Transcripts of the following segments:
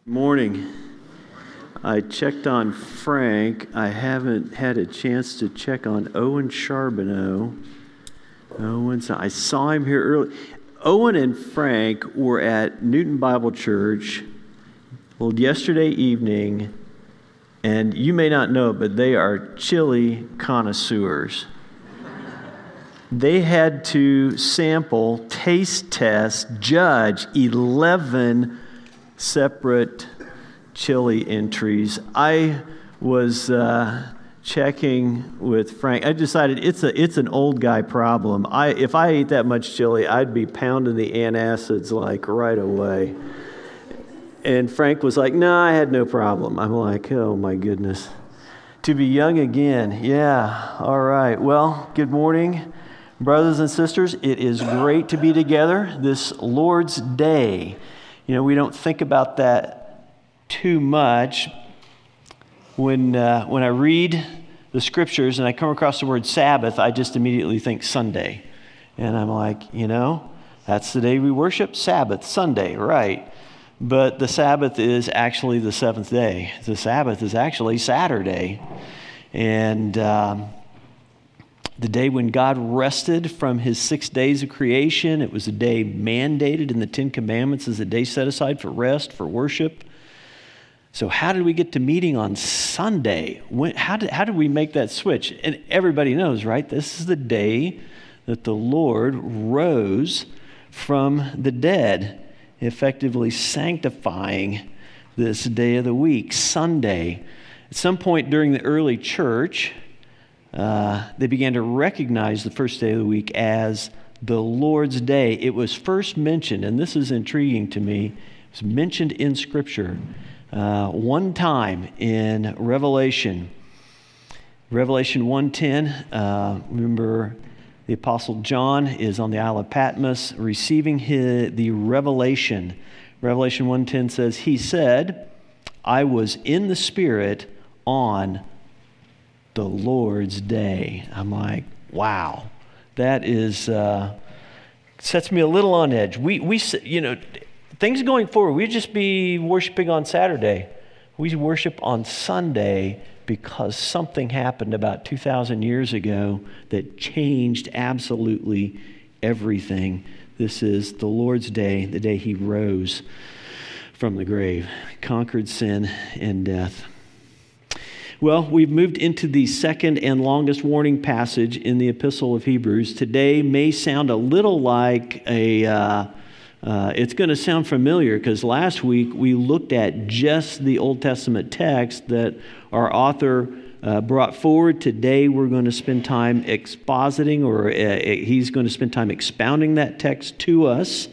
Morning. I checked on Frank. I haven't had a chance to check on Owen Charbonneau. I saw him here early. Owen and Frank were at Newton Bible Church yesterday evening, and you may not know, but they are chili connoisseurs. They had to sample, taste test, judge 11 separate chili entries. I was checking with Frank. I decided it's an old guy problem. If I ate that much chili, I'd be pounding the antacids like right away. And Frank was like, "No, I had no problem." I'm like, "Oh my goodness." To be young again. Yeah. All right. Well, good morning, brothers and sisters. It is great to be together this Lord's Day. You know, we don't think about that too much. When I read the scriptures and I come across the word Sabbath, I just immediately think Sunday. And I'm like, that's the day we worship, Sabbath, Sunday, right? But the Sabbath is actually the seventh day. The Sabbath is actually Saturday. And the day when God rested from his 6 days of creation. It was a day mandated in the Ten Commandments as a day set aside for rest, for worship. So how did we get to meeting on Sunday? How did we make that switch? And everybody knows, right? This is the day that the Lord rose from the dead, effectively sanctifying this day of the week, Sunday. At some point during the early church, they began to recognize the first day of the week as the Lord's Day. It was first mentioned, and this is intriguing to me, it was mentioned in Scripture one time in Revelation 1:10. Remember, the Apostle John is on the Isle of Patmos receiving the revelation. Revelation 1:10 says, "He said, I was in the Spirit on the Lord's Day." I'm like, wow, that is sets me a little on edge. We things going forward, we just be worshiping on Saturday. We worship on Sunday because something happened about 2,000 years ago that changed absolutely everything. This is the Lord's Day, the day he rose from the grave, conquered sin and death. Well, we've moved into the second and longest warning passage in the Epistle of Hebrews. Today may sound a little like it's going to sound familiar because last week we looked at just the Old Testament text that our author brought forward. Today we're going to spend time expositing, or he's going to spend time expounding that text to us.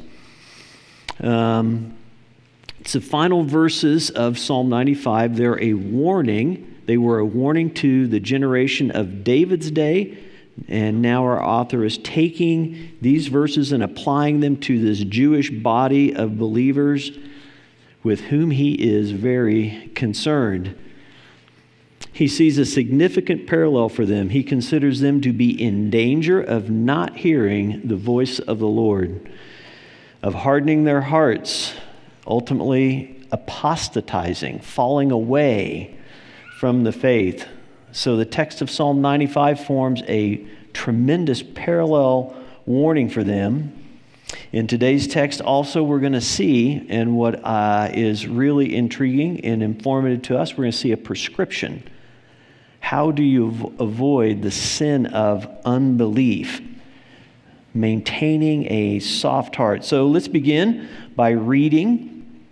It's the final verses of Psalm 95. They're a warning. They were a warning to the generation of David's day, and now our author is taking these verses and applying them to this Jewish body of believers with whom he is very concerned. He sees a significant parallel for them. He considers them to be in danger of not hearing the voice of the Lord, of hardening their hearts, ultimately apostatizing, falling away from the faith. So the text of Psalm 95 forms a tremendous parallel warning for them. In today's text also we're going to see, and what is really intriguing and informative to us, we're going to see a prescription. How do you avoid the sin of unbelief? Maintaining a soft heart. So let's begin by reading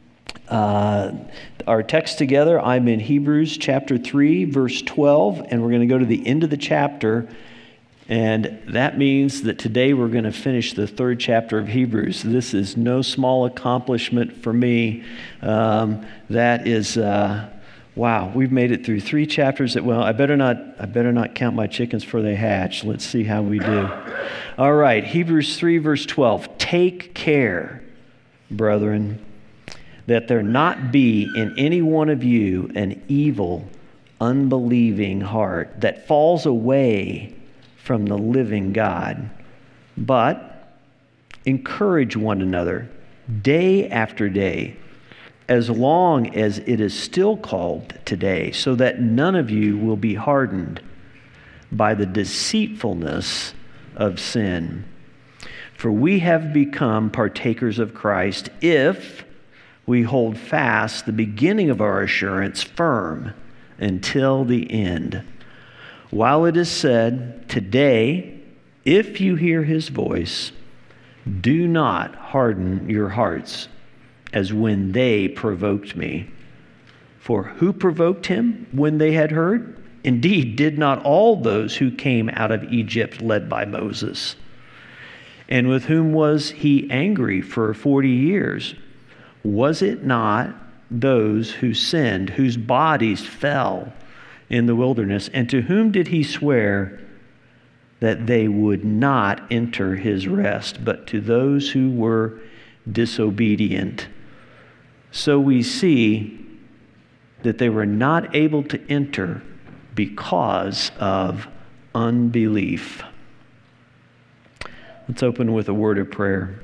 our text together. I'm in Hebrews chapter 3, verse 12, and we're going to go to the end of the chapter, and that means that today we're going to finish the third chapter of Hebrews. This is no small accomplishment for me. That is, wow, we've made it through 3 chapters. I better not count my chickens before they hatch. Let's see how we do. All right, Hebrews 3, verse 12. "Take care, brethren, that there not be in any one of you an evil, unbelieving heart that falls away from the living God, but encourage one another day after day, as long as it is still called today, so that none of you will be hardened by the deceitfulness of sin. For we have become partakers of Christ if we hold fast the beginning of our assurance firm until the end. While it is said, today, if you hear his voice, do not harden your hearts as when they provoked me. For who provoked him when they had heard? Indeed, did not all those who came out of Egypt led by Moses? And with whom was he angry for 40 years? Was it not those who sinned, whose bodies fell in the wilderness? And to whom did he swear that they would not enter his rest, but to those who were disobedient? So we see that they were not able to enter because of unbelief. Let's open with a word of prayer.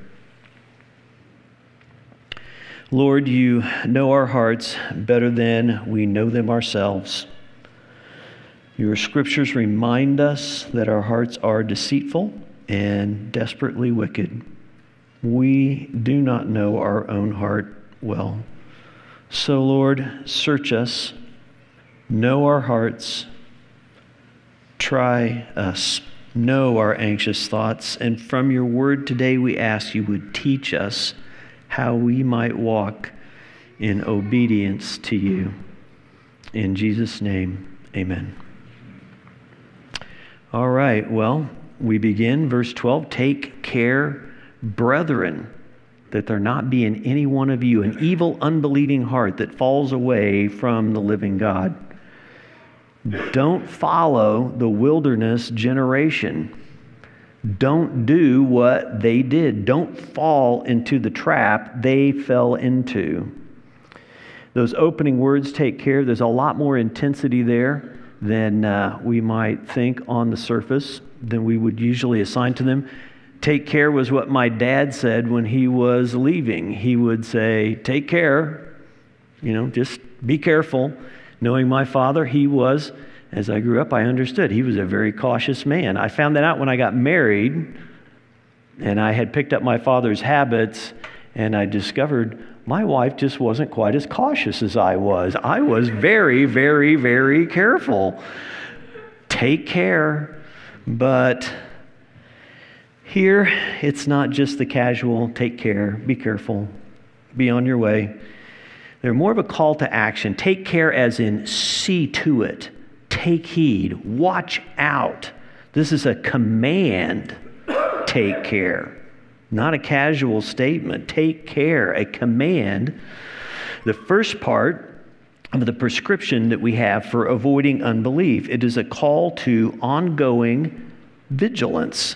Lord, you know our hearts better than we know them ourselves. Your scriptures remind us that our hearts are deceitful and desperately wicked. We do not know our own heart well. So, Lord, search us, know our hearts, try us, know our anxious thoughts, and from your word today we ask you would teach us how we might walk in obedience to you. In Jesus' name, amen. All right, well, we begin verse 12. Take care, brethren, that there not be in any one of you an evil, unbelieving heart that falls away from the living God. Don't follow the wilderness generation. Don't do what they did. Don't fall into the trap they fell into. Those opening words, take care, there's a lot more intensity there than we might think on the surface, than we would usually assign to them. Take care was what my dad said when he was leaving. He would say, take care, just be careful. Knowing my father, he was, as I grew up, I understood, he was a very cautious man. I found that out when I got married, and I had picked up my father's habits, and I discovered my wife just wasn't quite as cautious as I was. I was very, very, very careful. Take care. But here, it's not just the casual, take care, be careful, be on your way. They're more of a call to action. Take care as in see to it. Take heed. Watch out. This is a command. Take care. Not a casual statement. Take care. A command. The first part of the prescription that we have for avoiding unbelief. It is a call to ongoing vigilance.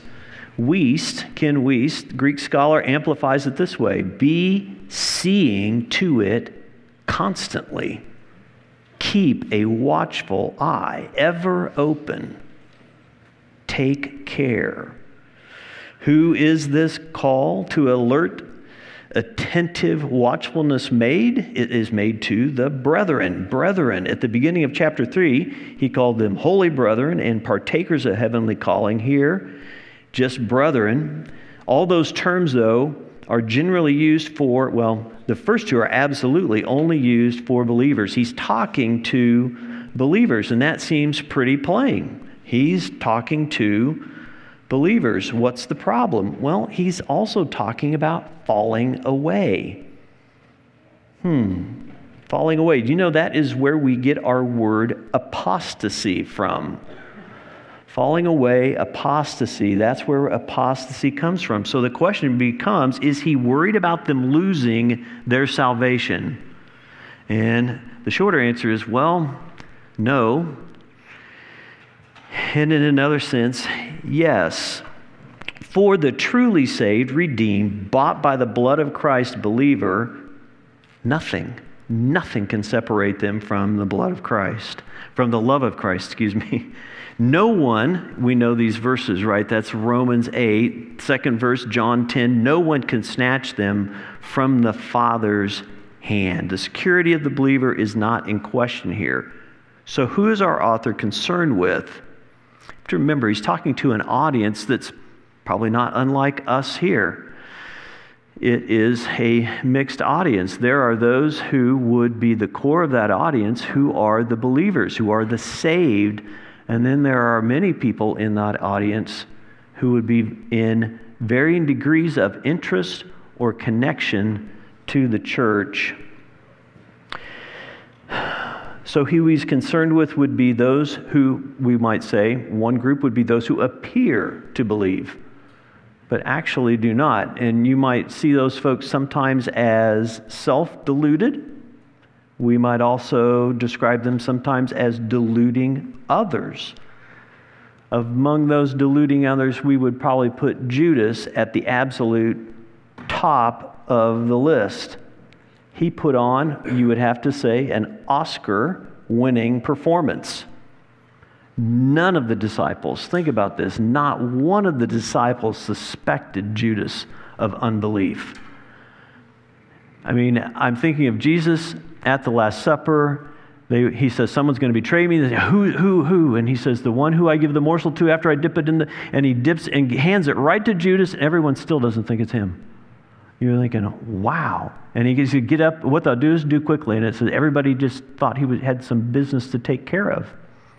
Ken Wiest, Greek scholar, amplifies it this way. Be seeing to it constantly. Keep a watchful eye, ever open. Take care. Who is this call to alert, attentive watchfulness made? It is made to the brethren. Brethren, at the beginning of chapter 3, he called them holy brethren and partakers of heavenly calling. Here, just brethren. All those terms, though, are generally used for, the first two are absolutely only used for believers. He's talking to believers, and that seems pretty plain. He's talking to believers. What's the problem? Well, he's also talking about falling away. Falling away. Do you know that is where we get our word apostasy from? Falling away, apostasy, that's where apostasy comes from. So the question becomes, is he worried about them losing their salvation? And the shorter answer is, no. And in another sense, yes. For the truly saved, redeemed, bought by the blood of Christ believer, nothing can separate them from the blood of Christ, from the love of Christ, No one, we know these verses, right? That's Romans 8, second verse, John 10. No one can snatch them from the Father's hand. The security of the believer is not in question here. So who is our author concerned with? You have to remember, he's talking to an audience that's probably not unlike us here. It is a mixed audience. There are those who would be the core of that audience who are the believers, who are the saved. And then there are many people in that audience who would be in varying degrees of interest or connection to the church. So who he's concerned with would be those who, we might say, one group would be those who appear to believe, but actually do not. And you might see those folks sometimes as self-deluded. We might also describe them sometimes as deluding others. Among those deluding others, we would probably put Judas at the absolute top of the list. He put on, you would have to say, an Oscar-winning performance. None of the disciples, think about this, not one of the disciples suspected Judas of unbelief. I mean, I'm thinking of Jesus at the Last Supper. He says, someone's going to betray me. They say, who? And he says, the one who I give the morsel to after I dip it in the... And he dips and hands it right to Judas, and everyone still doesn't think it's him. You're thinking, wow. And he said, get up. What they'll do is do quickly. And it says everybody just thought he had some business to take care of.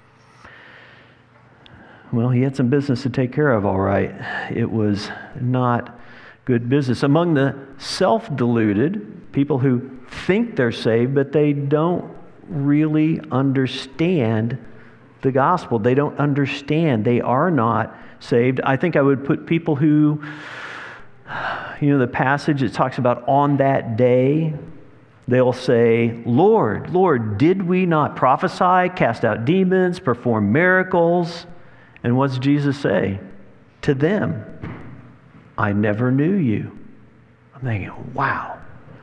Well, he had some business to take care of, all right. It was not good business. Among the self-deluded, people who think they're saved, but they don't really understand the gospel. They don't understand. They are not saved. I think I would put people who... the passage, it talks about on that day, they'll say, Lord, Lord, did we not prophesy, cast out demons, perform miracles? And what's Jesus say to them? I never knew you. I'm thinking, wow,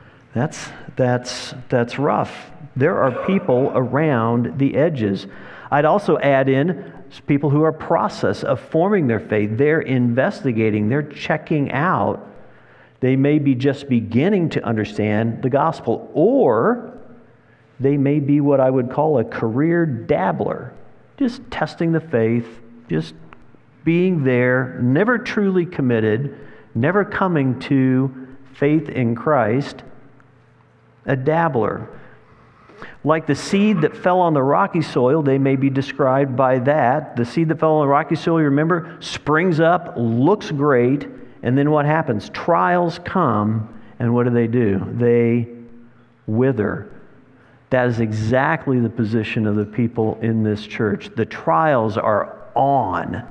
that's rough. There are people around the edges. I'd also add in people who are process of forming their faith. They're investigating, they're checking out. They may be just beginning to understand the gospel, or they may be what I would call a career dabbler, just testing the faith, just being there, never truly committed, never coming to faith in Christ, a dabbler. Like the seed that fell on the rocky soil, they may be described by that. The seed that fell on the rocky soil, you remember, springs up, looks great, and then what happens? Trials come, and what do? They wither. That is exactly the position of the people in this church. The trials are on,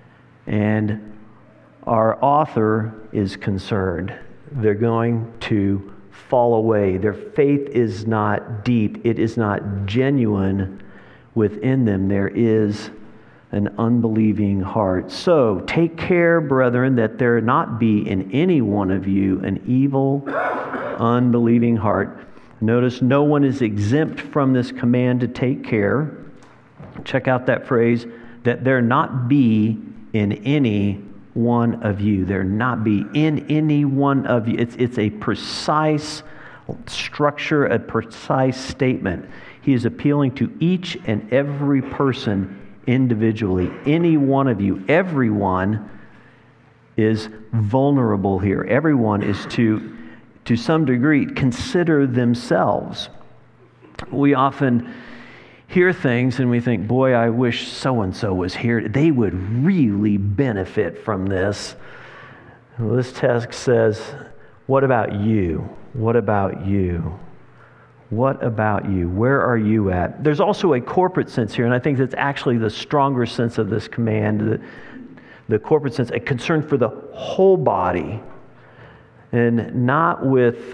and our author is concerned. They're going to fall away. Their faith is not deep. It is not genuine within them. There is an unbelieving heart. So take care, brethren, that there not be in any one of you an evil, unbelieving heart. Notice no one is exempt from this command to take care. Check out that phrase, that there not be in any one of you. There not be in any one of you. It's a precise structure, a precise statement. He is appealing to each and every person individually. Any one of you, everyone is vulnerable here. Everyone is to some degree consider themselves. We often hear things and we think, boy, I wish so-and-so was here. They would really benefit from this. Well, this text says, what about you? What about you? What about you? Where are you at? There's also a corporate sense here, and I think that's actually the stronger sense of this command, the corporate sense, a concern for the whole body, and not with,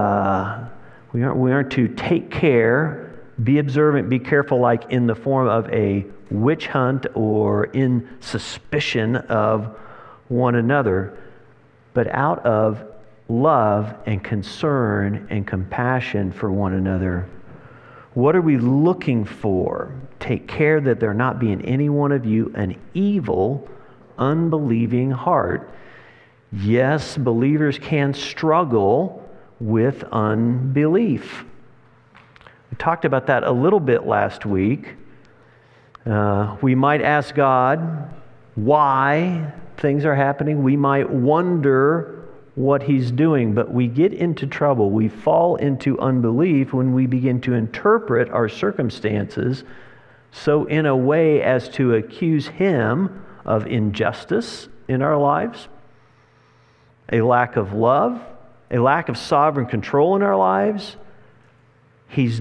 we aren't to take care, be observant, be careful, like in the form of a witch hunt or in suspicion of one another, but out of love and concern and compassion for one another. What are we looking for? Take care that there not be in any one of you an evil, unbelieving heart. Yes, believers can struggle with unbelief. We talked about that a little bit last week. We might ask God why things are happening. We might wonder what He's doing, but we get into trouble. We fall into unbelief when we begin to interpret our circumstances so in a way as to accuse Him of injustice in our lives, a lack of love, a lack of sovereign control in our lives. He's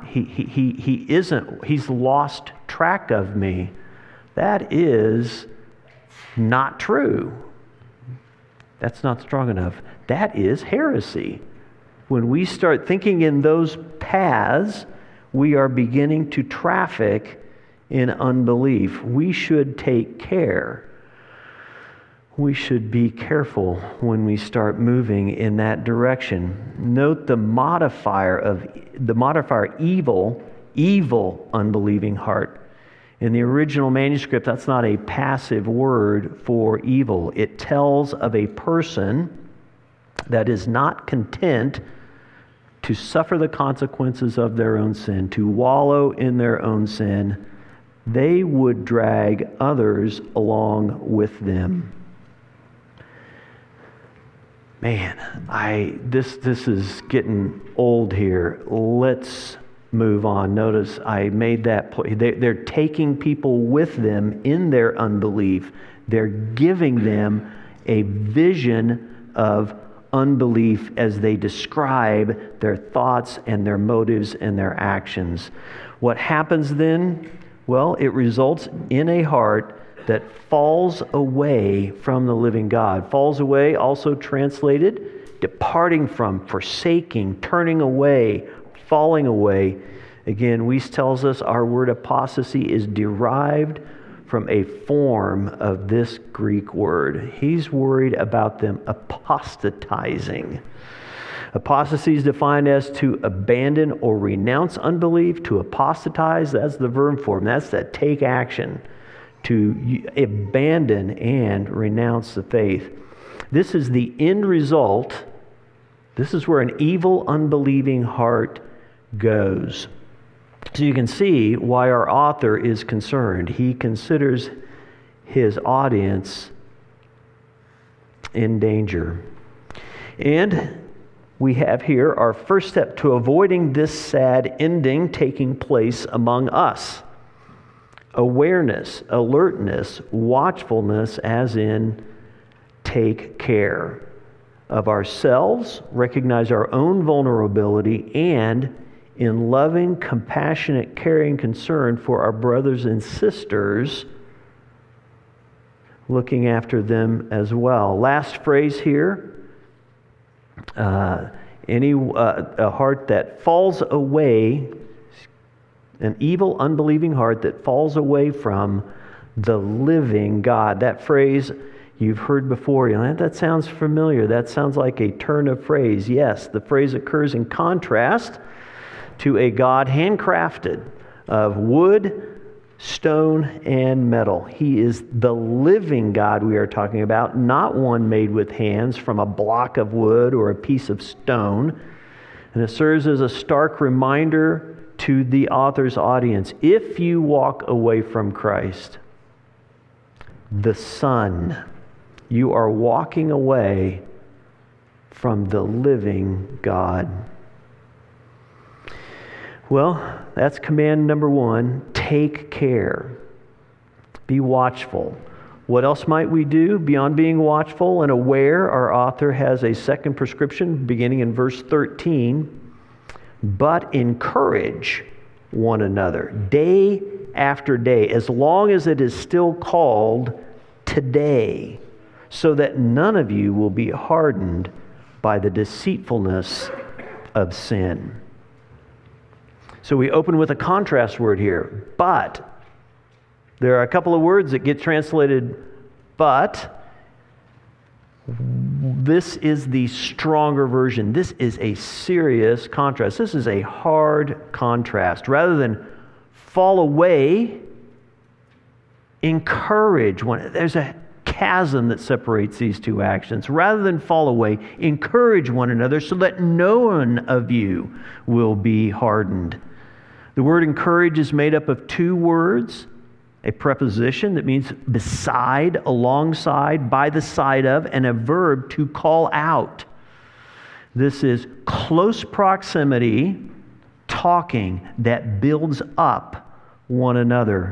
lost track of me. That is not true. That's not strong enough. That is heresy. When we start thinking in those paths, we are beginning to traffic in unbelief. We should take care. We should be careful when we start moving in that direction. Note the modifier evil unbelieving heart. In the original manuscript, that's not a passive word for evil. It tells of a person that is not content to suffer the consequences of their own sin, to wallow in their own sin. They would drag others along with them. Man, this is getting old here. Let's move on. Notice I made that point. They're taking people with them in their unbelief. They're giving them a vision of unbelief as they describe their thoughts and their motives and their actions. What happens then? Well, it results in a heart that falls away from the living God. Falls away, also translated, departing from, forsaking, turning away, falling away. Again, Weiss tells us our word apostasy is derived from a form of this Greek word. He's worried about them apostatizing. Apostasy is defined as to abandon or renounce unbelief. To apostatize, that's the verb form. That's to take action. To abandon and renounce the faith. This is the end result. This is where an evil, unbelieving heart goes. So you can see why our author is concerned. He considers his audience in danger. And we have here our first step to avoiding this sad ending taking place among us. Awareness, alertness, watchfulness, as in take care of ourselves, recognize our own vulnerability, and in loving, compassionate, caring concern for our brothers and sisters, looking after them as well. Last phrase here, a heart that falls away, an evil, unbelieving heart that falls away from the living God. That phrase you've heard before. That sounds familiar. That sounds like a turn of phrase. Yes, the phrase occurs in contrast to a God handcrafted of wood, stone, and metal. He is the living God we are talking about, not one made with hands from a block of wood or a piece of stone. And it serves as a stark reminder to the author's audience. If you walk away from Christ, the Son, you are walking away from the living God. Well, that's command number 1. Take care. Be watchful. What else might we do beyond being watchful and aware? Our author has a second prescription beginning in verse 13. But encourage one another day after day, as long as it is still called today, so that none of you will be hardened by the deceitfulness of sin. So we open with a contrast word here, but. There are a couple of words that get translated but. This is the stronger version. This is a serious contrast. This is a hard contrast. Rather than fall away, encourage one. There's a chasm that separates these two actions. Rather than fall away, encourage one another so that no one of you will be hardened. The word encourage is made up of two words, a preposition that means beside, alongside, by the side of, and a verb to call out. This is close proximity talking that builds up one another.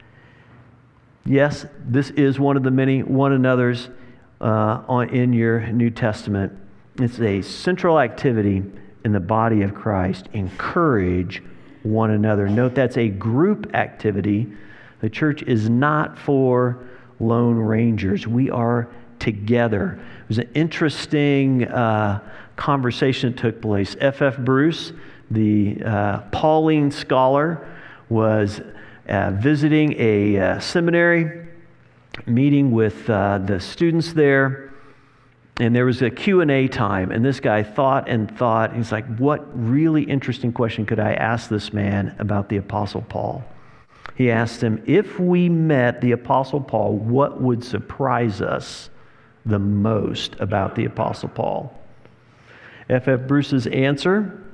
Yes, this is one of the many one another's in your New Testament. It's a central activity in the body of Christ. Encourage one another. Note that's a group activity. The church is not for lone rangers. We are together. It was an interesting conversation that took place. F.F. Bruce, the Pauline scholar, was visiting a seminary, meeting with the students there, and there was a Q&A time, and this guy thought and thought. He's like, what really interesting question could I ask this man about the Apostle Paul? He asked him, if we met the Apostle Paul, what would surprise us the most about the Apostle Paul? F.F. Bruce's answer,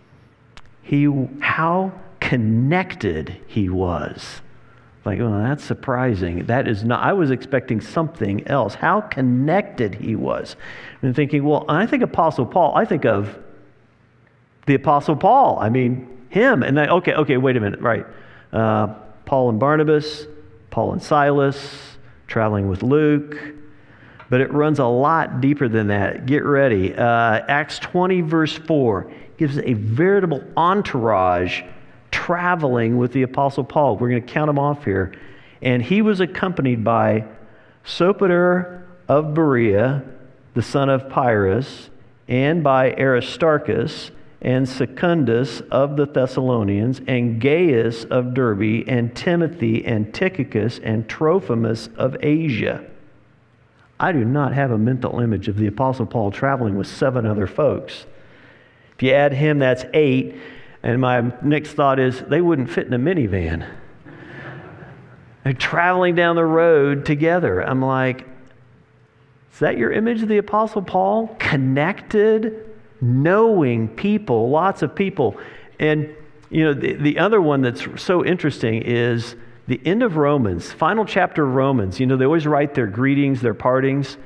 how connected he was. Like, well, that's surprising. That is not, I was expecting something else. How connected he was. And thinking, well, I think Apostle Paul, I think of the Apostle Paul. I mean, him. And then, okay, wait a minute, right. Paul and Barnabas, Paul and Silas, traveling with Luke. But it runs a lot deeper than that. Get ready. Acts 20, verse 4 gives a veritable entourage traveling with the Apostle Paul. We're going to count them off here. And he was accompanied by Sopater of Berea, the son of Pyrrhus, and by Aristarchus, and Secundus of the Thessalonians, and Gaius of Derbe, and Timothy, and Tychicus, and Trophimus of Asia. I do not have a mental image of the Apostle Paul traveling with 7 other folks. If you add him, that's 8. And my next thought is, they wouldn't fit in a minivan. They're traveling down the road together. I'm like, is that your image of the Apostle Paul? Connected, knowing people, lots of people. And, you know, the other one that's so interesting is the end of Romans, final chapter of Romans. You know, they always write their greetings, their partings.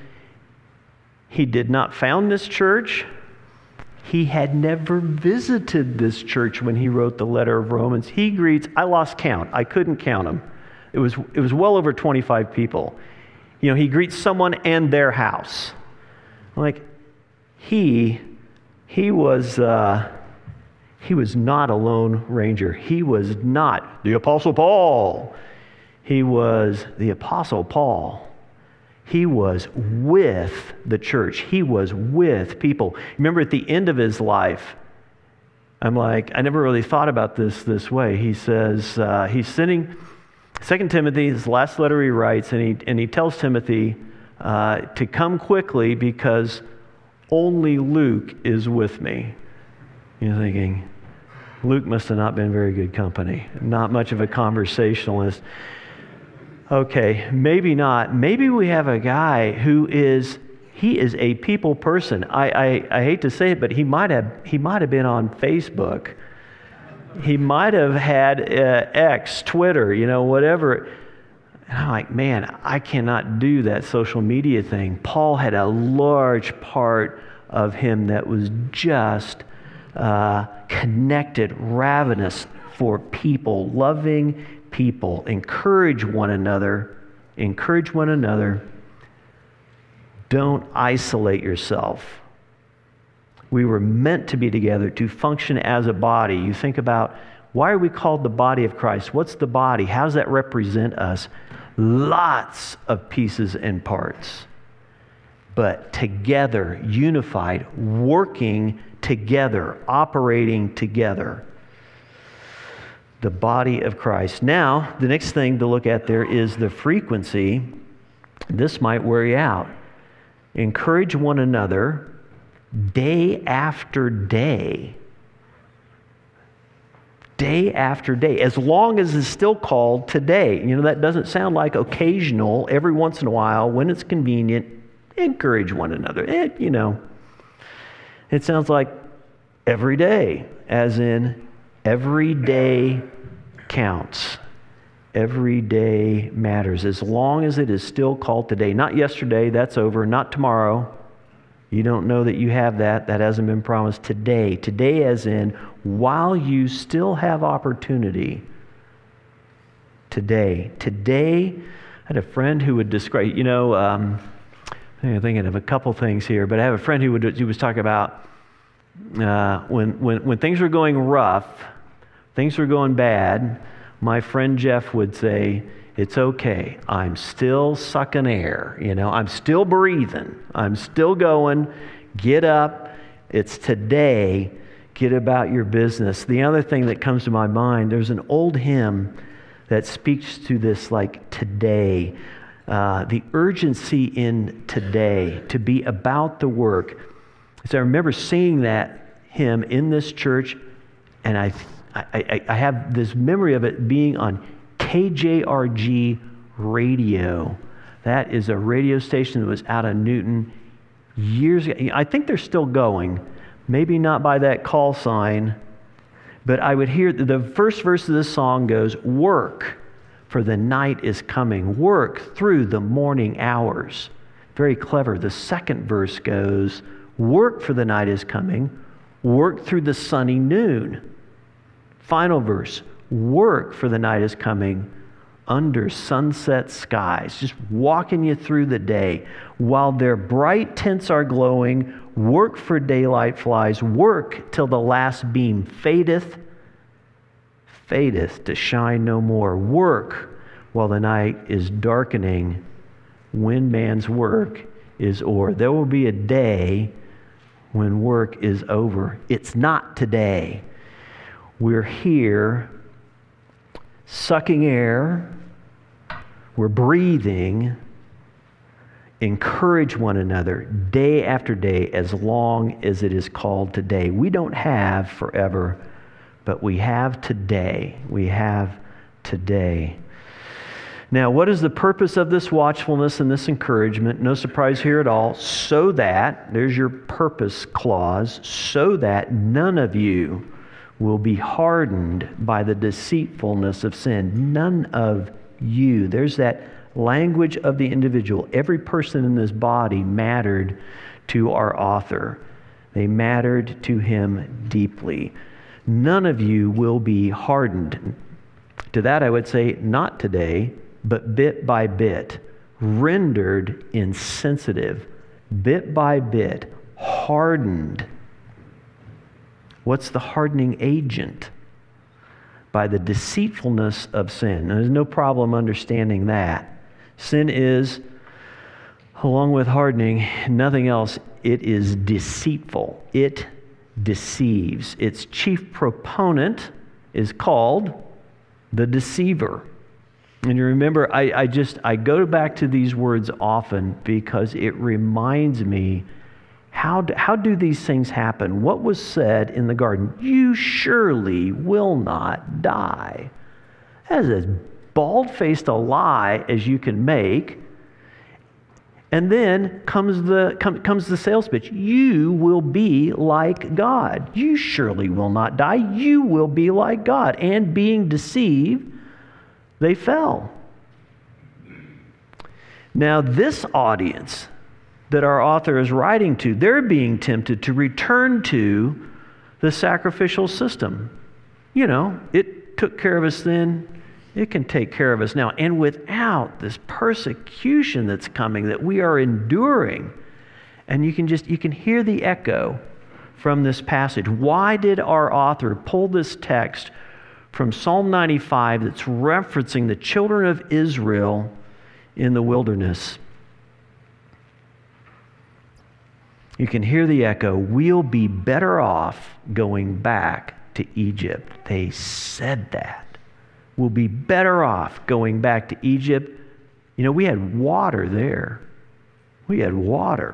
He did not found this church. He had never visited this church when he wrote the letter of Romans. He greets, I lost count. I couldn't count them. It was well over 25 people. You know, he greets someone and their house. Like, he was not a lone ranger. He was not the Apostle Paul. He was the Apostle Paul. He was with the church. He was with people. Remember at the end of his life, I'm like, I never really thought about this way. He says, he's sending 2 Timothy, his last letter he writes, and he tells Timothy to come quickly because only Luke is with me. You're thinking, Luke must have not been very good company. Not much of a conversationalist. Okay, maybe not. Maybe we have a guy who is a people person. I hate to say it, but he might have been on Facebook. He might have had X, Twitter, you know, whatever. And I'm like, man, I cannot do that social media thing. Paul had a large part of him that was just connected, ravenous for people, loving people. Encourage one another. Encourage one another. Don't isolate yourself. We were meant to be together, to function as a body. You think about, why are we called the body of Christ? What's the body? How does that represent us? Lots of pieces and parts. But together, unified, working together, operating together. The body of Christ. Now, the next thing to look at there is the frequency. This might wear you out. Encourage one another day after day. day after day, as long as it's still called today. That doesn't sound like occasional, every once in a while, when it's convenient, encourage one another. It sounds like every day, as in every day counts. Every day matters, as long as it is still called today. Not yesterday, that's over. Not tomorrow. You don't know that you have that. That hasn't been promised. Today. Today as in while you still have opportunity. Today. Today, I had a friend who would describe, I'm thinking of a couple things here, but I have a friend who was talking about when things were going rough, things were going bad, my friend Jeff would say, it's okay. I'm still sucking air. I'm still breathing. I'm still going. Get up. It's today. Get about your business. The other thing that comes to my mind, there's an old hymn that speaks to this like today. The urgency in today to be about the work. So I remember singing that hymn in this church, and I have this memory of it being on KJRG radio. That is a radio station that was out of Newton years ago. I think they're still going. Maybe not by that call sign, but I would hear the first verse of this song goes, work, for the night is coming. Work through the morning hours. Very clever. The second verse goes, work, for the night is coming. Work through the sunny noon. Final verse, work, for the night is coming under sunset skies. Just walking you through the day. While their bright tints are glowing, work, for daylight flies. Work till the last beam fadeth to shine no more. Work while the night is darkening, when man's work is o'er. There will be a day when work is over. It's not today. We're here sucking air. We're breathing. Encourage one another day after day, as long as it is called today. We don't have forever, but we have today. We have today. Now, what is the purpose of this watchfulness and this encouragement? No surprise here at all. So that, there's your purpose clause, so that none of you will be hardened by the deceitfulness of sin. None of you. There's that language of the individual. Every person in this body mattered to our author. They mattered to him deeply. None of you will be hardened. To that I would say, not today, but bit by bit, rendered insensitive, bit by bit, hardened. What's the hardening agent? By the deceitfulness of sin. Now, there's no problem understanding that. Sin is, along with hardening, nothing else. It is deceitful. It deceives. Its chief proponent is called the deceiver. And you remember, I go back to these words often because it reminds me, how do these things happen? What was said in the garden? You surely will not die. That is as bald-faced a lie as you can make. And then comes the sales pitch. You will be like God. You surely will not die. You will be like God. And being deceived, they fell. Now, this audience that our author is writing to, they're being tempted to return to the sacrificial system. It took care of us then. It can take care of us now. And without this persecution that's coming, that we are enduring, and you can hear the echo from this passage. Why did our author pull this text from Psalm 95 that's referencing the children of Israel in the wilderness? You can hear the echo. We'll be better off going back to Egypt. They said that. We'll be better off going back to Egypt. We had water there. We had water.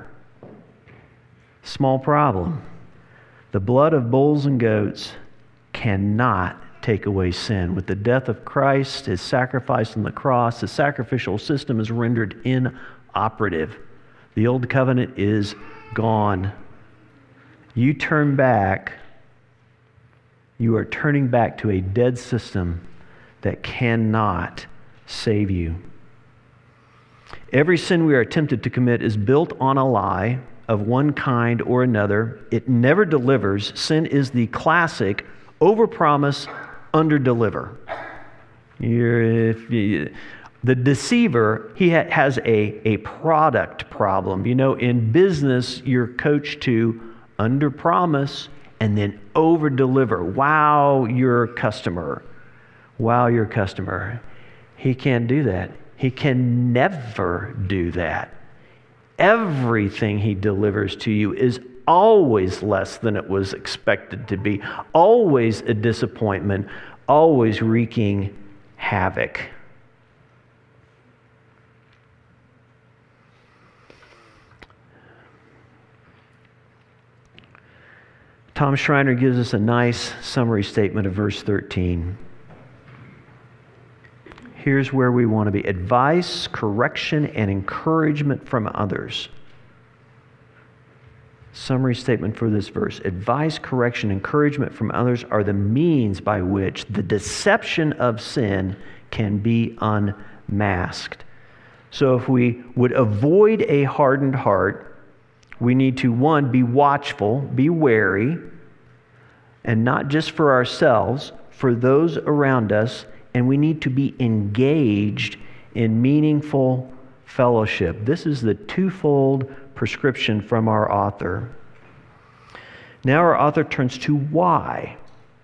Small problem. The blood of bulls and goats cannot take away sin. With the death of Christ, his sacrifice on the cross, the sacrificial system is rendered inoperative. The old covenant is gone. You turn back, you are turning back to a dead system that cannot save you. Every sin we are tempted to commit is built on a lie of one kind or another. It never delivers. Sin is the classic overpromise, underdeliver. The deceiver, he has a product problem. You know, in business, you're coached to underpromise and then overdeliver. Wow, your customer. Wow, your customer. He can't do that. He can never do that. Everything he delivers to you is always less than it was expected to be, always a disappointment, always wreaking havoc. Tom Schreiner gives us a nice summary statement of verse 13. Here's where we want to be. Advice, correction, and encouragement from others. Summary statement for this verse. Advice, correction, encouragement from others are the means by which the deception of sin can be unmasked. So if we would avoid a hardened heart, we need to, one, be watchful, be wary, and not just for ourselves, for those around us, and we need to be engaged in meaningful fellowship. This is the twofold prescription from our author. Now our author turns to why,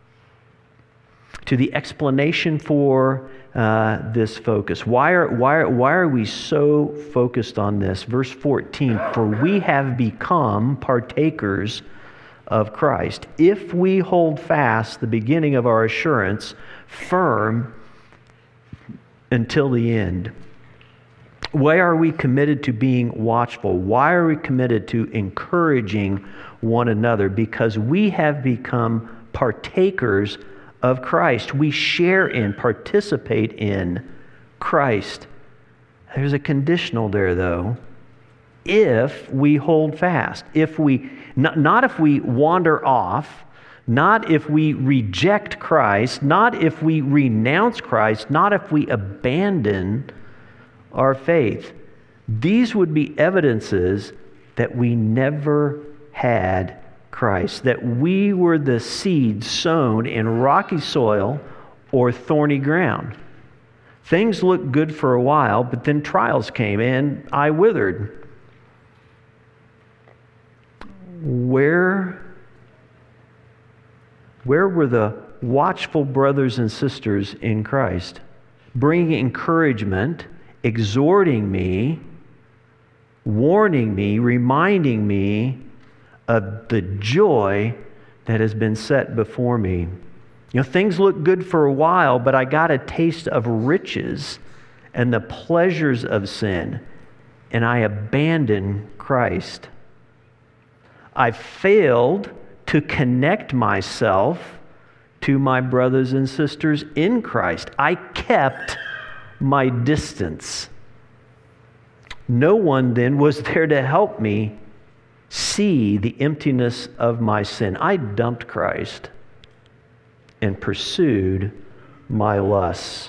to the explanation for this focus. Why are we so focused on this? Verse 14, for we have become partakers of Christ, if we hold fast the beginning of our assurance firm until the end. Why are we committed to being watchful? Why are we committed to encouraging one another? Because we have become partakers of Christ. We share in, participate in Christ. There's a conditional there, though. If we hold fast, if we not if we wander off, not if we reject Christ, not if we renounce Christ, not if we abandon our faith. These would be evidences that we never had Christ, that we were the seed sown in rocky soil or thorny ground. Things looked good for a while, but then trials came and I withered. Where were the watchful brothers and sisters in Christ, bringing encouragement, exhorting me, warning me, reminding me of the joy that has been set before me? You know, things look good for a while, but I got a taste of riches and the pleasures of sin, and I abandoned Christ. I failed to connect myself to my brothers and sisters in Christ. I kept my distance. No one then was there to help me see the emptiness of my sin. I dumped Christ and pursued my lusts.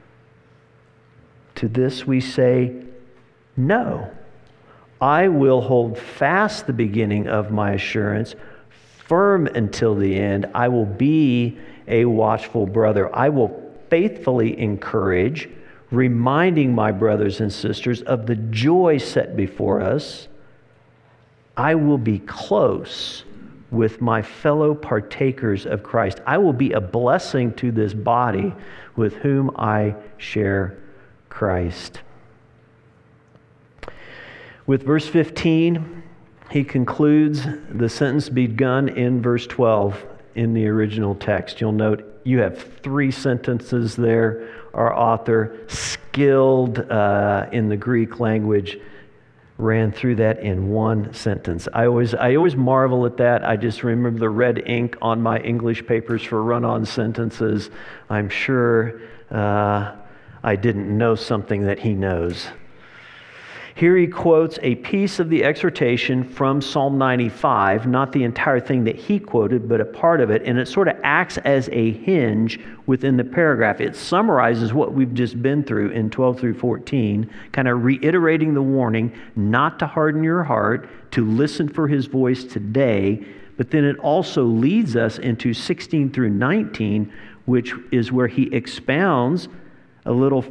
To this we say, no. I will hold fast the beginning of my assurance, firm until the end. I will be a watchful brother. I will faithfully encourage, reminding my brothers and sisters of the joy set before us. I will be close with my fellow partakers of Christ. I will be a blessing to this body with whom I share Christ. With verse 15, he concludes the sentence begun in verse 12 in the original text. You'll note you have 3 sentences there. Our author, skilled in the Greek language, ran through that in one sentence. I always marvel at that. I just remember the red ink on my English papers for run-on sentences. I'm sure I didn't know something that he knows. Here he quotes a piece of the exhortation from Psalm 95, not the entire thing that he quoted, but a part of it, and it sort of acts as a hinge within the paragraph. It summarizes what we've just been through in 12 through 14, kind of reiterating the warning not to harden your heart, to listen for his voice today, but then it also leads us into 16 through 19, which is where he expounds a little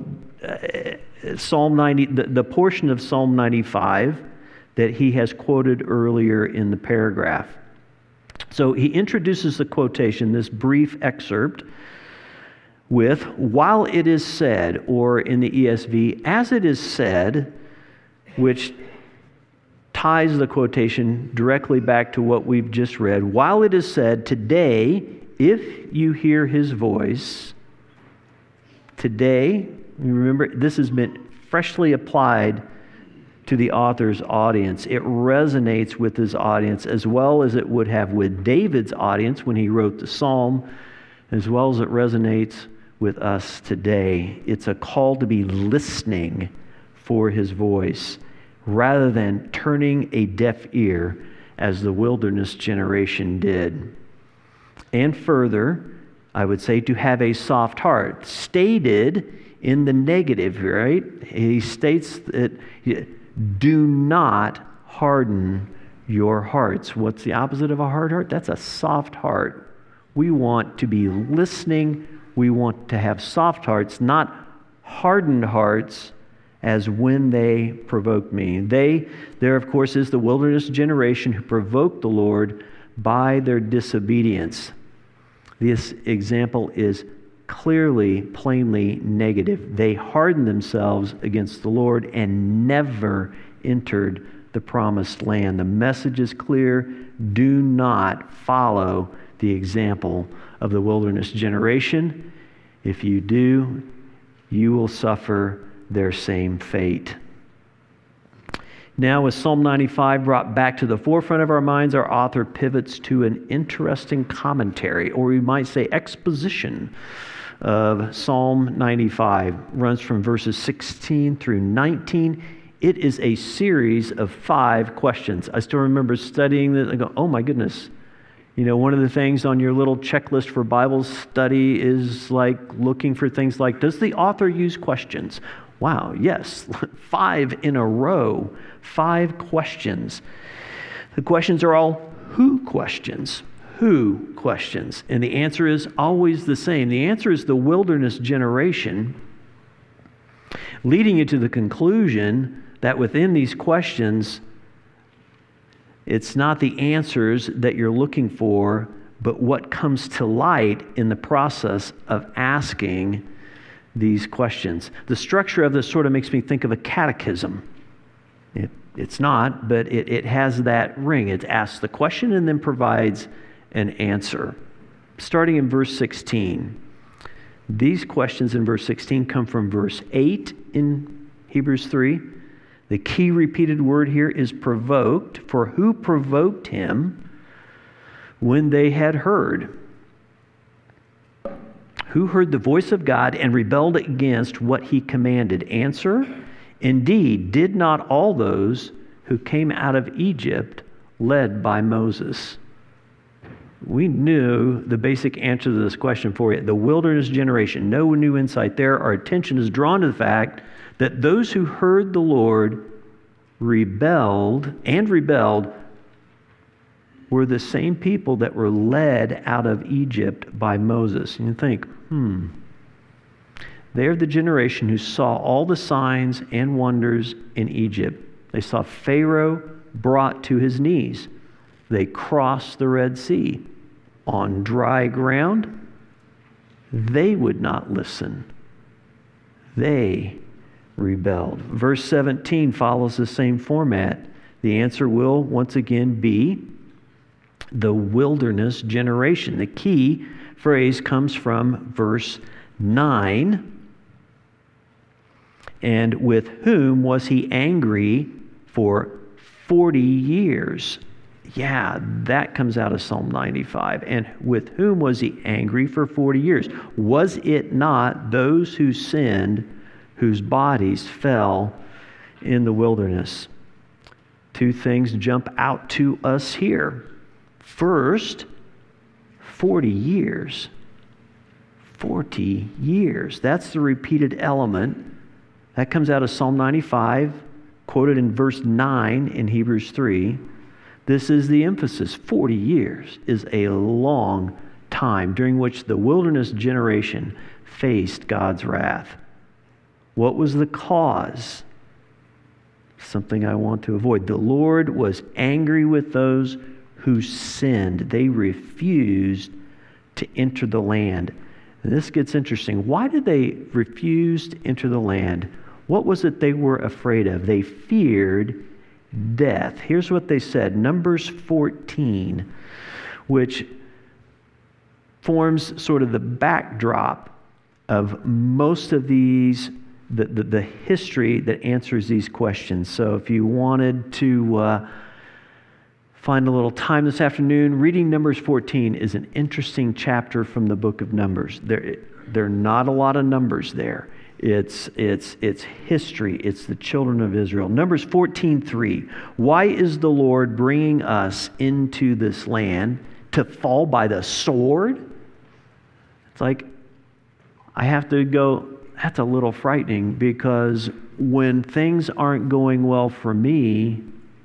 Psalm 90, the portion of Psalm 95 that he has quoted earlier in the paragraph. So he introduces the quotation, this brief excerpt, with, while it is said, or in the ESV, as it is said, which ties the quotation directly back to what we've just read. While it is said, today, if you hear his voice, today, you remember, this has been freshly applied to the author's audience. It resonates with his audience as well as it would have with David's audience when he wrote the psalm, as well as it resonates with us today. It's a call to be listening for his voice rather than turning a deaf ear as the wilderness generation did. And further, I would say to have a soft heart, stated in the negative, right? He states that do not harden your hearts. What's the opposite of a hard heart? That's a soft heart. We want to be listening. We want to have soft hearts, not hardened hearts as when they provoke me. There, of course, is the wilderness generation who provoked the Lord by their disobedience. This example is clearly, plainly negative. They hardened themselves against the Lord and never entered the promised land. The message is clear. Do not follow the example of the wilderness generation. If you do, you will suffer their same fate. Now, with Psalm 95 brought back to the forefront of our minds, our author pivots to an interesting commentary, or we might say exposition, of Psalm 95. Runs from verses 16 through 19. It is a series of 5 questions. I still remember studying this and go, oh my goodness. You know, one of the things on your little checklist for Bible study is like looking for things like, does the author use questions? Wow, yes, 5 in a row, 5 questions. The questions are all who questions. Who questions? And the answer is always the same. The answer is the wilderness generation, leading you to the conclusion that within these questions, it's not the answers that you're looking for, but what comes to light in the process of asking these questions. The structure of this sort of makes me think of a catechism. It's not, but it has that ring. It asks the question and then provides an answer. Starting in verse 16. These questions in verse 16 come from verse 8 in Hebrews 3. The key repeated word here is provoked. For who provoked him when they had heard? Who heard the voice of God and rebelled against what he commanded? Answer, indeed, did not all those who came out of Egypt led by Moses? We knew the basic answer to this question for you. The wilderness generation, no new insight there. Our attention is drawn to the fact that those who heard the Lord rebelled were the same people that were led out of Egypt by Moses. And you think, they're the generation who saw all the signs and wonders in Egypt. They saw Pharaoh brought to his knees. They crossed the Red Sea on dry ground. They would not listen. They rebelled. Verse 17 follows the same format. The answer will once again be the wilderness generation. The key phrase comes from verse 9. And with whom was he angry for 40 years. Yeah, that comes out of Psalm 95. And with whom was he angry for 40 years? Was it not those who sinned, whose bodies fell in the wilderness? Two things jump out to us here. First, 40 years. 40 years. That's the repeated element. That comes out of Psalm 95, quoted in verse 9 in Hebrews 3. This is the emphasis. 40 years is a long time during which the wilderness generation faced God's wrath. What was the cause? Something I want to avoid. The Lord was angry with those who sinned. They refused to enter the land. And this gets interesting. Why did they refuse to enter the land? What was it they were afraid of? They feared death. Here's what they said. Numbers 14, which forms sort of the backdrop of most of these, the history that answers these questions. So if you wanted to find a little time this afternoon, reading Numbers 14 is an interesting chapter from the book of Numbers. There are not a lot of numbers there. It's history. It's the children of Israel. Numbers 14:3. Why is the Lord bringing us into this land to fall by the sword? It's like, I have to go, that's a little frightening, because when things aren't going well for me,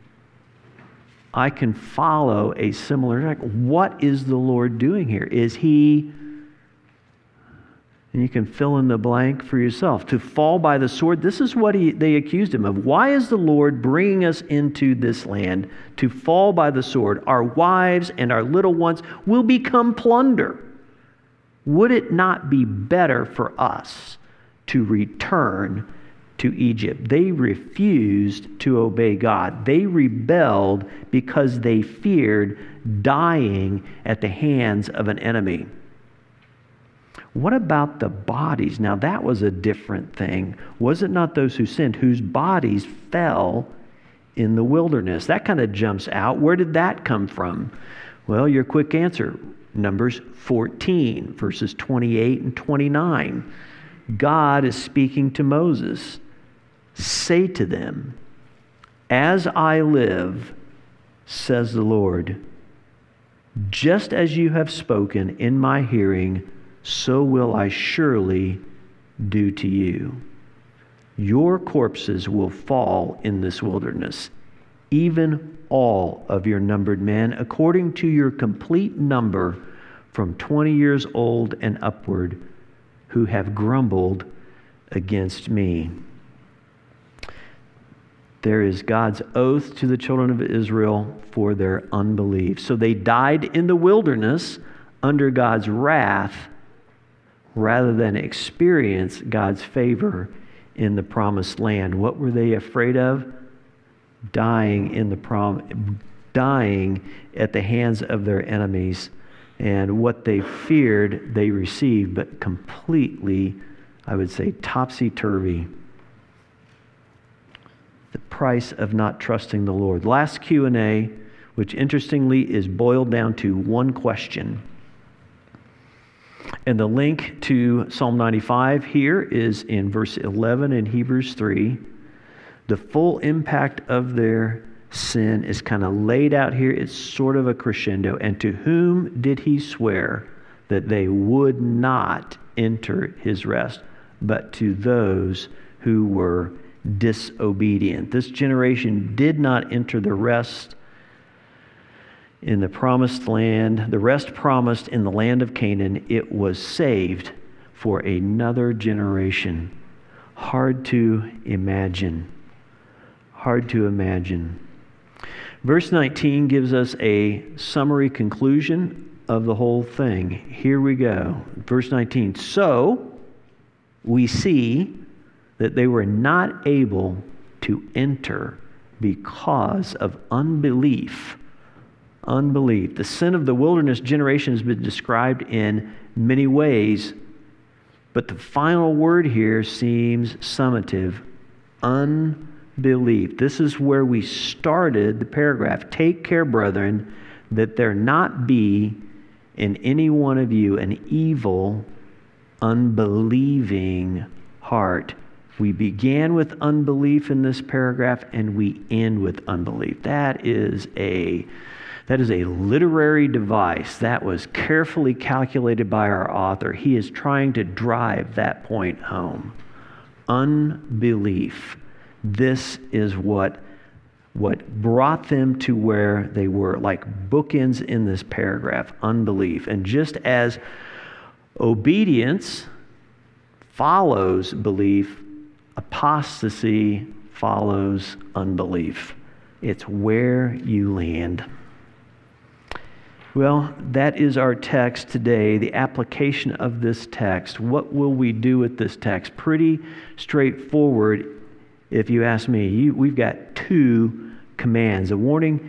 I can follow a similar track. What is the Lord doing here? Is he... And you can fill in the blank for yourself. To fall by the sword, this is what they accused him of. Why is the Lord bringing us into this land to fall by the sword? Our wives and our little ones will become plunder. Would it not be better for us to return to Egypt? They refused to obey God. They rebelled because they feared dying at the hands of an enemy. What about the bodies? Now that was a different thing. Was it not those who sinned, whose bodies fell in the wilderness? That kind of jumps out. Where did that come from? Well, your quick answer, Numbers 14, verses 28 and 29. God is speaking to Moses. Say to them, as I live, says the Lord, just as you have spoken in my hearing, so will I surely do to you. Your corpses will fall in this wilderness, even all of your numbered men, according to your complete number, from 20 years old and upward, who have grumbled against me. There is God's oath to the children of Israel for their unbelief. So they died in the wilderness under God's wrath, rather than experience God's favor in the promised land. What were they afraid of? Dying at the hands of their enemies. And what they feared, they received, but completely, I would say, topsy-turvy. The price of not trusting the Lord. Last Q&A, which interestingly is boiled down to one question. And the link to Psalm 95 here is in verse 11 in Hebrews 3. The full impact of their sin is kind of laid out here. It's sort of a crescendo. And to whom did he swear that they would not enter his rest, but to those who were disobedient? This generation did not enter the rest in the promised land, the rest promised in the land of Canaan. It was saved for another generation. Hard to imagine. Hard to imagine. Verse 19 gives us a summary conclusion of the whole thing. Here we go. Verse 19. So we see that they were not able to enter because of unbelief. Unbelief. The sin of the wilderness generation has been described in many ways, but the final word here seems summative. Unbelief. unbelief. This is where we started the paragraph. Take care, brethren, that there not be in any one of you an evil, unbelieving heart. We began with unbelief in this paragraph, and we end with unbelief. That is a literary device that was carefully calculated by our author. He is trying to drive that point home. Unbelief. This is what brought them to where they were, like bookends in this paragraph, unbelief. And just as obedience follows belief, apostasy follows unbelief. It's where you land. Well, that is our text today, the application of this text. What will we do with this text? Pretty straightforward, if you ask me. We've got two commands. The warning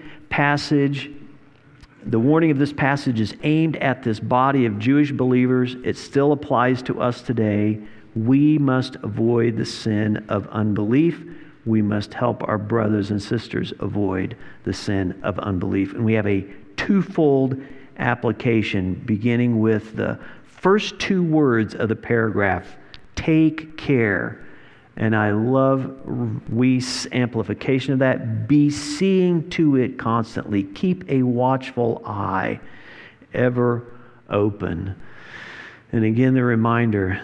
of this passage is aimed at this body of Jewish believers. It still applies to us today. We must avoid the sin of unbelief. We must help our brothers and sisters avoid the sin of unbelief. And we have a twofold application, beginning with the first two words of the paragraph, take care. And I love Wuest's amplification of that. Be seeing to it constantly. Keep a watchful eye ever open. And again, the reminder,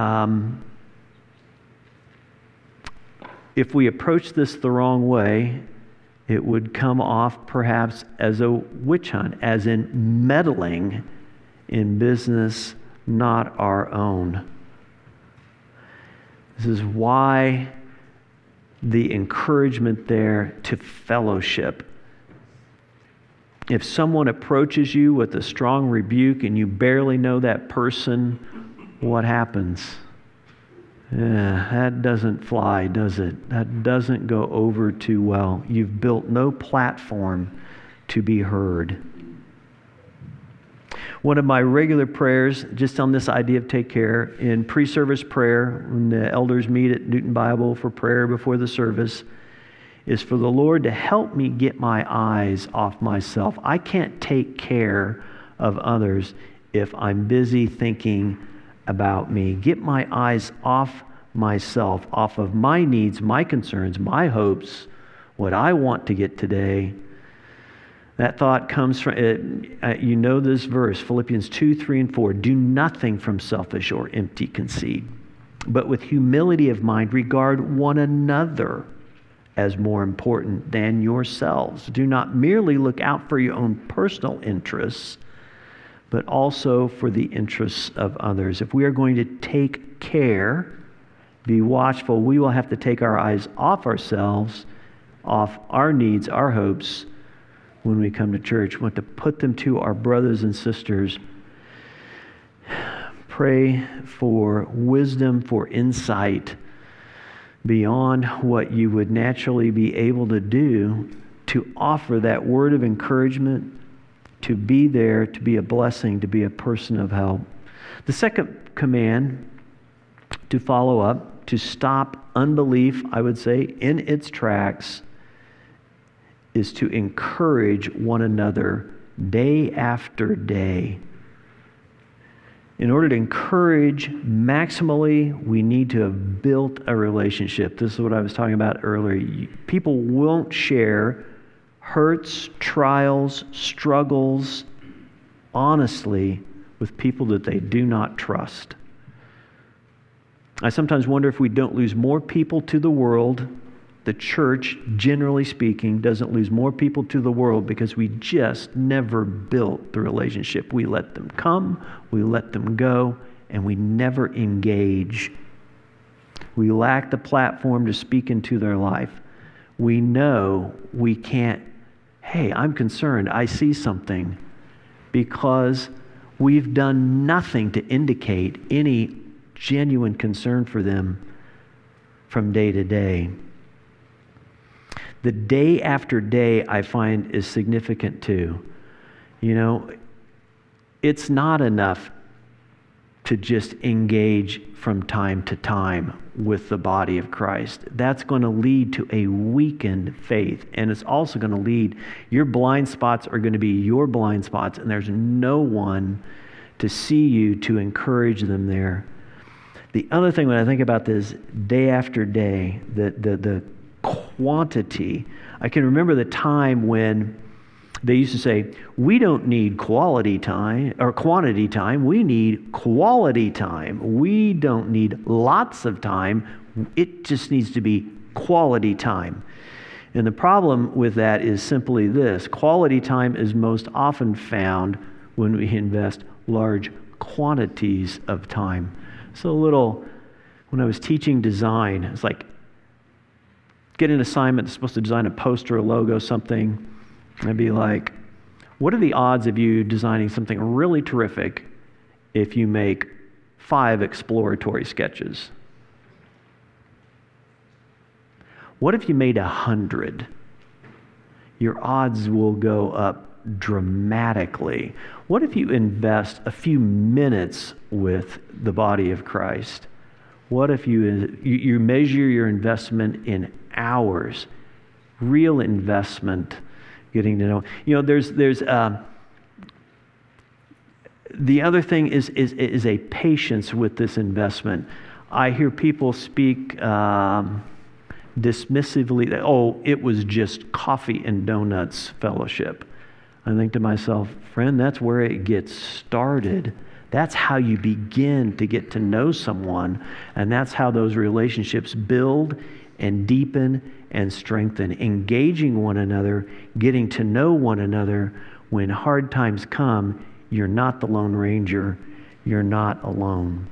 if we approach this the wrong way, it would come off perhaps as a witch hunt, as in meddling in business not our own. This is why the encouragement there to fellowship. If someone approaches you with a strong rebuke and you barely know that person, what happens? That doesn't fly, does it? That doesn't go over too well. You've built no platform to be heard. One of my regular prayers, just on this idea of take care, in pre-service prayer, when the elders meet at Newton Bible for prayer before the service, is for the Lord to help me get my eyes off myself. I can't take care of others if I'm busy thinking about me. Get my eyes off myself, off of my needs, my concerns, my hopes, what I want to get today. That thought comes from, you know this verse, Philippians 2, 3, and 4. Do nothing from selfish or empty conceit, but with humility of mind regard one another as more important than yourselves. Do not merely look out for your own personal interests, but also for the interests of others. If we are going to take care, be watchful, we will have to take our eyes off ourselves, off our needs, our hopes, when we come to church. We want to put them to our brothers and sisters. Pray for wisdom, for insight beyond what you would naturally be able to do to offer that word of encouragement, to be there, to be a blessing, to be a person of help. The second command to follow up, to stop unbelief, I would say, in its tracks, is to encourage one another day after day. In order to encourage maximally, we need to have built a relationship. This is what I was talking about earlier. People won't share hurts, trials, struggles, honestly, with people that they do not trust. I sometimes wonder if we don't lose more people to the world. The church, generally speaking, doesn't lose more people to the world because we just never built the relationship. We let them come, we let them go, and we never engage. We lack the platform to speak into their life. We know we can't, hey, I'm concerned, I see something, because we've done nothing to indicate any genuine concern for them from day to day. The day after day, I find, is significant too. You know, it's not enough to just engage from time to time with the body of Christ. That's going to lead to a weakened faith. And it's also going to lead, your blind spots are going to be your blind spots, and there's no one to see you to encourage them there. The other thing when I think about this day after day, the quantity, I can remember the time when they used to say, we don't need quality time or quantity time. We need quality time. We don't need lots of time. It just needs to be quality time. And the problem with that is simply this. Quality time is most often found when we invest large quantities of time. So when I was teaching design, it's like, get an assignment that's supposed to design a poster, a logo, something. I'd be like, what are the odds of you designing something really terrific if you make 5 exploratory sketches? What if you made 100? Your odds will go up dramatically. What if you invest a few minutes with the body of Christ? What if you measure your investment in hours, real investment, getting to know. There's the other thing is a patience with this investment. I hear people speak dismissively that, it was just coffee and donuts fellowship. I think to myself, friend, that's where it gets started. That's how you begin to get to know someone, and that's how those relationships build and deepen and strengthen, engaging one another, getting to know one another. When hard times come, you're not the Lone Ranger. You're not alone.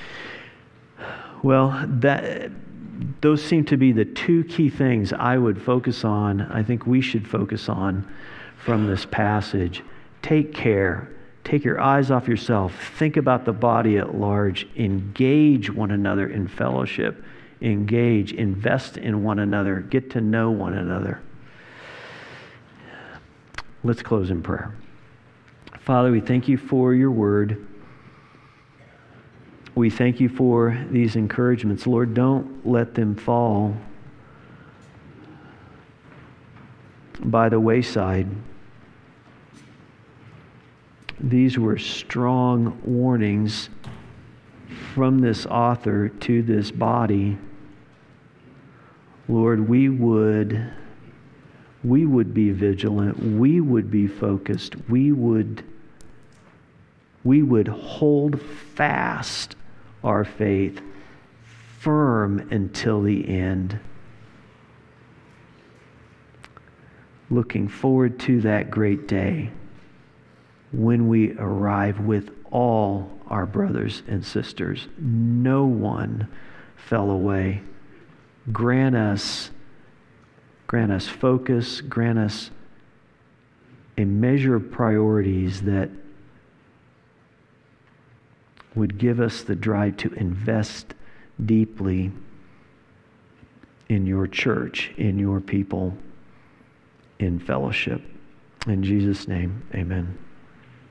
Well, those seem to be the 2 key things I would focus on, I think we should focus on from this passage. Take care. Take your eyes off yourself. Think about the body at large. Engage one another in fellowship. Engage, invest in one another, get to know one another. Let's close in prayer. Father, we thank you for your word. We thank you for these encouragements. Lord, don't let them fall by the wayside. These were strong warnings from this author to this body. Lord, we would be vigilant. We would be focused. We would hold fast our faith firm until the end. Looking forward to that great day when we arrive with all our brothers and sisters. No one fell away. Grant us focus, grant us a measure of priorities that would give us the drive to invest deeply in your church, in your people, in fellowship. In Jesus' name, amen.